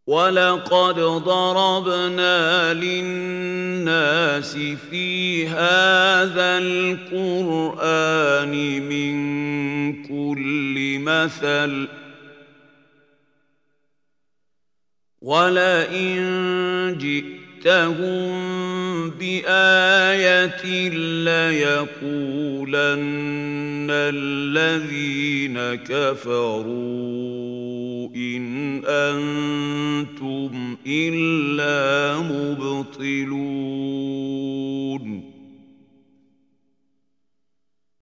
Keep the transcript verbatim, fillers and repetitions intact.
وَلَقَدْ ضَرَبْنَا لِلنَّاسِ فِي هَٰذَا الْقُرْآنِ مِن كُلِّ مَثَلٍ ۚ وَلَئِن جِئْتَهُم بِآيَةٍ لَّيَقُولَنَّ الَّذِينَ كَفَرُوا إِنْ أَنتُمْ إِلَّا